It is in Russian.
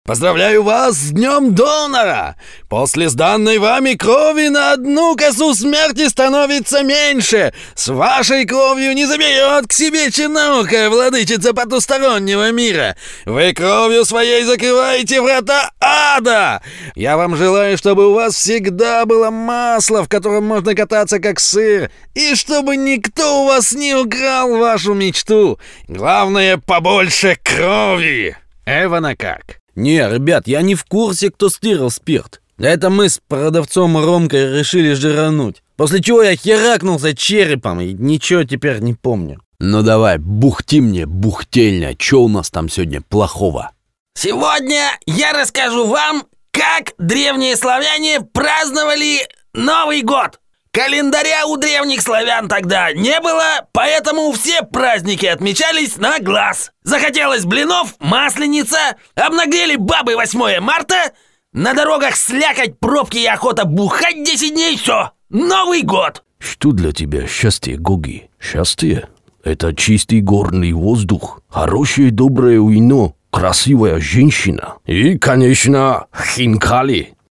Поздравляю вас с Днем Донора! После сданной вами крови на одну косу смерти становится меньше. С вашей кровью не заберет к себе черноокая владычица потустороннего мира. Вы кровью своей закрываете врата ада. Я вам желаю, чтобы у вас всегда было масло, в котором можно кататься как сыр, и чтобы никто у вас не украл вашу мечту. Главное, побольше крови. Эвана как? Не, ребят, я не в курсе, кто стырил спирт. Это мы с продавцом Ромкой решили жирануть. После чего я херакнулся черепом и ничего теперь не помню. Ну давай, бухти мне, бухтельня, что у нас там сегодня плохого? Сегодня я расскажу вам, как древние славяне праздновали Новый год. Календаря у древних славян тогда не было, поэтому все праздники отмечались на глаз. Захотелось блинов, масленица, обнаглели бабы 8 марта, на дорогах слякоть, пробки и охота бухать 10 дней, все, Новый год. Что для тебя счастье, Гоги? Счастье — это чистый горный воздух, хорошее доброе вино, красивая женщина и, конечно, хинкали.